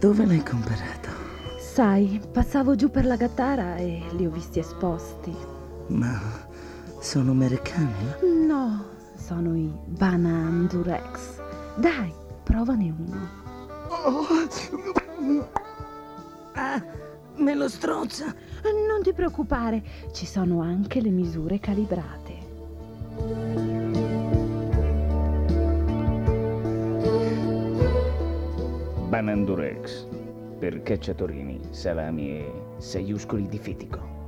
Dove l'hai comperato? Sai, passavo giù per la Gattara e li ho visti esposti. Ma sono americani? No, sono i Banan Durex. Dai, provane uno. Ah, me lo strozza. Non ti preoccupare, ci sono anche le misure calibrate. Banan Durex per cacciatorini, salami e saiuscoli di fetico.